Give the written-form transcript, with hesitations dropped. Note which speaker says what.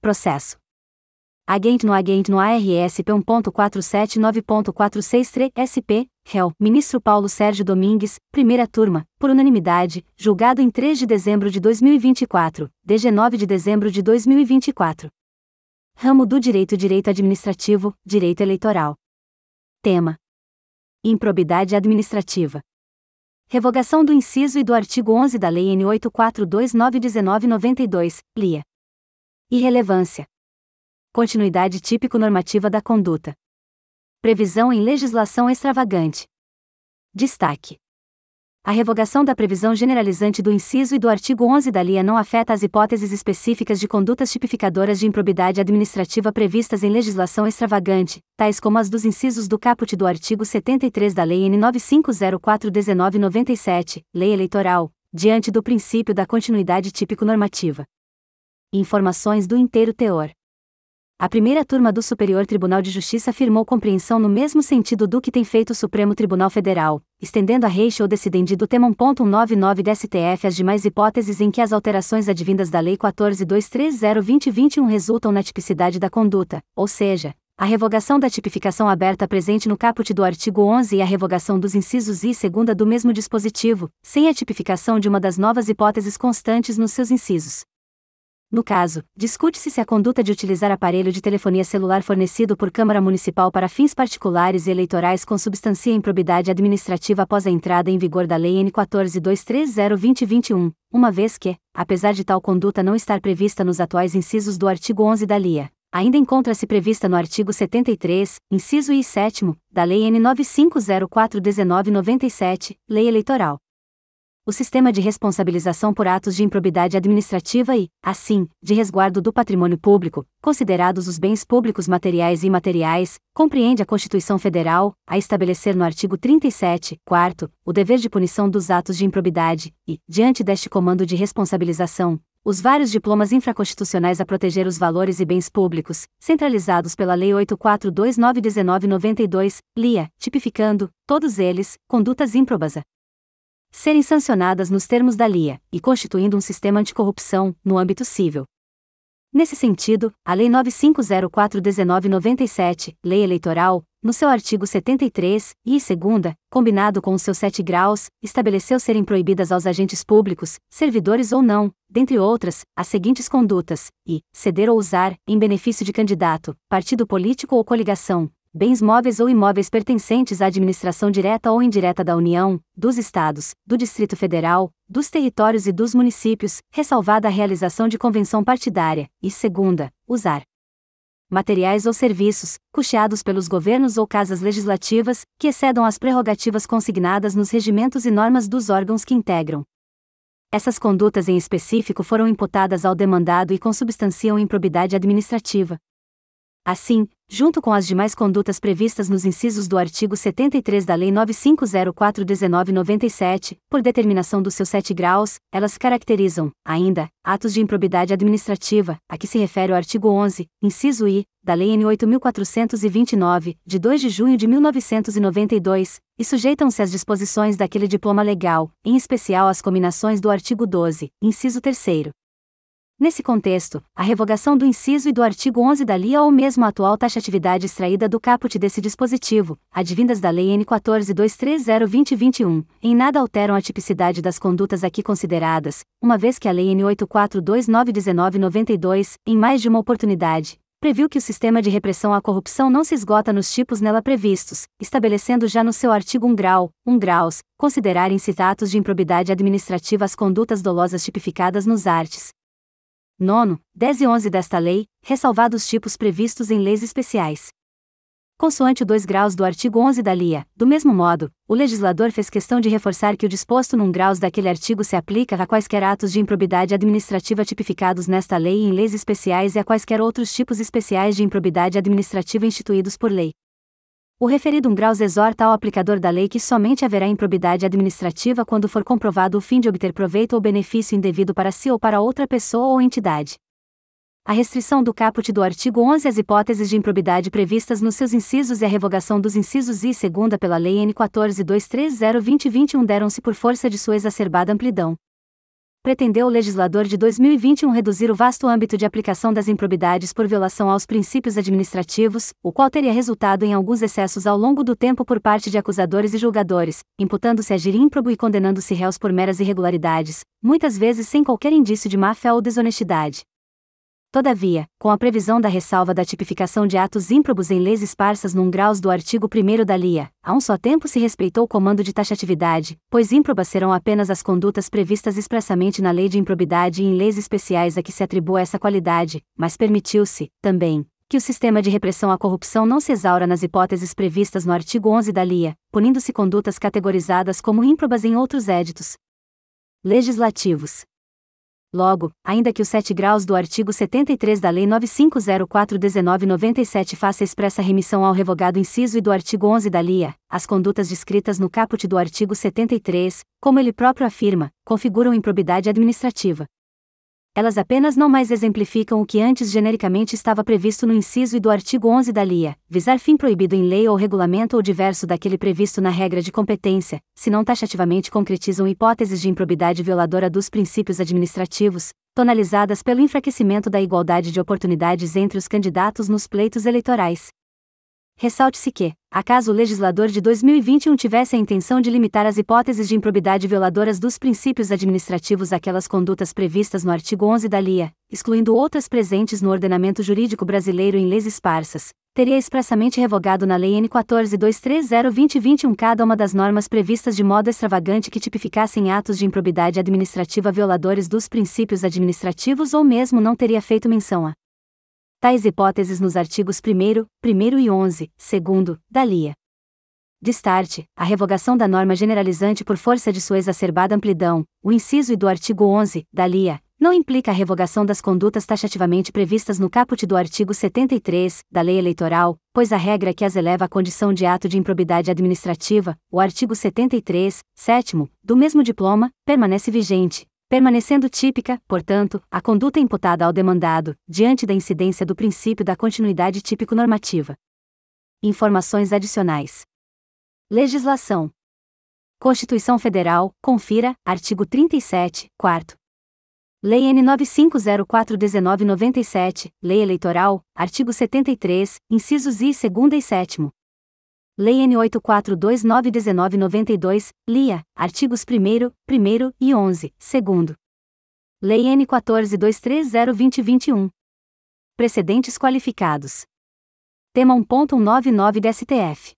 Speaker 1: processo. Agente no ARSP 1.479.463 SP, réu, ministro Paulo Sérgio Domingues, primeira turma, por unanimidade, julgado em 3 de dezembro de 2024, DG 9 de dezembro de 2024. Ramo do Direito Administrativo, Direito Eleitoral. Tema: Improbidade administrativa. Revogação do inciso e do artigo 11 da Lei N. 8429/1992, LIA. Irrelevância. Continuidade típico-normativa da conduta. Previsão em legislação extravagante. Destaque: a revogação da previsão generalizante do inciso e do artigo 11 da LIA não afeta as hipóteses específicas de condutas tipificadoras de improbidade administrativa previstas em legislação extravagante, tais como as dos incisos do caput do artigo 73 da Lei N. 9504/1997, Lei Eleitoral, diante do princípio da continuidade típico-normativa. Informações do inteiro teor. A primeira turma do Superior Tribunal de Justiça afirmou compreensão no mesmo sentido do que tem feito o Supremo Tribunal Federal, estendendo a ratio decidendi do tema 1.199 da STF às demais hipóteses em que as alterações advindas da Lei 14.230/2021 resultam na tipicidade da conduta, ou seja, a revogação da tipificação aberta presente no caput do artigo 11 e a revogação dos incisos I e segunda do mesmo dispositivo, sem a tipificação de uma das novas hipóteses constantes nos seus incisos. No caso, discute-se se a conduta de utilizar aparelho de telefonia celular fornecido por Câmara Municipal para fins particulares e eleitorais consubstancia improbidade administrativa após a entrada em vigor da Lei N. 14.230/2021, uma vez que, apesar de tal conduta não estar prevista nos atuais incisos do artigo 11 da LIA, ainda encontra-se prevista no artigo 73, inciso I e 7º, da Lei N. 9504/1997, Lei Eleitoral. O sistema de responsabilização por atos de improbidade administrativa e, assim, de resguardo do patrimônio público, considerados os bens públicos materiais e imateriais, compreende a Constituição Federal, a estabelecer no artigo 37, 4º, o dever de punição dos atos de improbidade, e, diante deste comando de responsabilização, os vários diplomas infraconstitucionais a proteger os valores e bens públicos, centralizados pela Lei 8429/1992, LIA, tipificando, todos eles, condutas ímprobas a serem sancionadas nos termos da LIA, e constituindo um sistema anticorrupção, no âmbito civil. Nesse sentido, a Lei 9504/1997, Lei Eleitoral, no seu artigo 73, e segunda, combinado com os seus 7 graus, estabeleceu serem proibidas aos agentes públicos, servidores ou não, dentre outras, as seguintes condutas, e, ceder ou usar, em benefício de candidato, partido político ou coligação, bens móveis ou imóveis pertencentes à administração direta ou indireta da União, dos Estados, do Distrito Federal, dos territórios e dos municípios, ressalvada a realização de convenção partidária, e segunda, usar materiais ou serviços, custeados pelos governos ou casas legislativas, que excedam as prerrogativas consignadas nos regimentos e normas dos órgãos que integram. Essas condutas em específico foram imputadas ao demandado e consubstanciam improbidade administrativa. Assim, junto com as demais condutas previstas nos incisos do artigo 73 da Lei 9504/1997, por determinação dos seus 7 graus, elas caracterizam, ainda, atos de improbidade administrativa, a que se refere o artigo 11, inciso I, da Lei N. 8.429, de 2 de junho de 1992, e sujeitam-se às disposições daquele diploma legal, em especial às cominações do artigo 12, inciso 3º. Nesse contexto, a revogação do inciso e do artigo 11 da LIA ou mesmo a atual taxatividade extraída do caput desse dispositivo, advindas da Lei N. 14.230/2021, em nada alteram a tipicidade das condutas aqui consideradas, uma vez que a Lei N. 8429/1992, em mais de uma oportunidade, previu que o sistema de repressão à corrupção não se esgota nos tipos nela previstos, estabelecendo já no seu artigo 1 graus, considerarem-se atos de improbidade administrativa as condutas dolosas tipificadas nos arts. 9, 10 e 11 desta lei, ressalvados tipos previstos em leis especiais. Consoante o 2 graus do artigo 11 da LIA, do mesmo modo, o legislador fez questão de reforçar que o disposto num graus daquele artigo se aplica a quaisquer atos de improbidade administrativa tipificados nesta lei e em leis especiais e a quaisquer outros tipos especiais de improbidade administrativa instituídos por lei. O referido 1 graus exorta ao aplicador da lei que somente haverá improbidade administrativa quando for comprovado o fim de obter proveito ou benefício indevido para si ou para outra pessoa ou entidade. A restrição do caput do artigo 11 às hipóteses de improbidade previstas nos seus incisos e a revogação dos incisos I e segunda pela Lei N. 14.230/2021 deram-se por força de sua exacerbada amplidão. pretendeu o legislador de 2021 reduzir o vasto âmbito de aplicação das improbidades por violação aos princípios administrativos, o qual teria resultado em alguns excessos ao longo do tempo por parte de acusadores e julgadores, imputando-se agir ímprobo e condenando-se réus por meras irregularidades, muitas vezes sem qualquer indício de má-fé ou desonestidade. Todavia, com a previsão da ressalva da tipificação de atos ímprobos em leis esparsas num graus do artigo 1º da LIA, a um só tempo se respeitou o comando de taxatividade, pois ímprobas serão apenas as condutas previstas expressamente na lei de improbidade e em leis especiais a que se atribua essa qualidade, mas permitiu-se, também, que o sistema de repressão à corrupção não se exaura nas hipóteses previstas no artigo 11 da LIA, punindo-se condutas categorizadas como ímprobas em outros éditos legislativos. Logo, ainda que os 7 graus do artigo 73 da Lei 9504/1997 faça expressa remissão ao revogado inciso e do artigo 11 da LIA, as condutas descritas no caput do artigo 73, como ele próprio afirma, configuram improbidade administrativa. Elas apenas não mais exemplificam o que antes genericamente estava previsto no inciso e do artigo 11 da LIA, visar fim proibido em lei ou regulamento ou diverso daquele previsto na regra de competência, se não taxativamente concretizam hipóteses de improbidade violadora dos princípios administrativos, tonalizadas pelo enfraquecimento da igualdade de oportunidades entre os candidatos nos pleitos eleitorais. Ressalte-se que, acaso o legislador de 2021 tivesse a intenção de limitar as hipóteses de improbidade violadoras dos princípios administrativos àquelas condutas previstas no artigo 11 da LIA, excluindo outras presentes no ordenamento jurídico brasileiro em leis esparsas, teria expressamente revogado na Lei N. 14.230/2021 cada uma das normas previstas de modo extravagante que tipificassem atos de improbidade administrativa violadores dos princípios administrativos ou mesmo não teria feito menção a tais hipóteses nos artigos 1º e 11, 2º, da LIA. Destarte, a revogação da norma generalizante por força de sua exacerbada amplidão, o inciso e do artigo 11, da LIA, não implica a revogação das condutas taxativamente previstas no caput do artigo 73, da Lei Eleitoral, pois a regra que as eleva à condição de ato de improbidade administrativa, o artigo 73, 7º, do mesmo diploma, permanece vigente. Permanecendo típica, portanto, a conduta imputada ao demandado, diante da incidência do princípio da continuidade típico-normativa. Informações adicionais. Legislação. Constituição Federal, confira, artigo 37, 4º. Lei N. 9504/1997, Lei Eleitoral, artigo 73, incisos I, 2º e 7º. Lei N. 8429/1992, LIA, artigos 1º e 11, 2º. Lei N. 14.230/2021. Precedentes qualificados. Tema 1.199 do STF.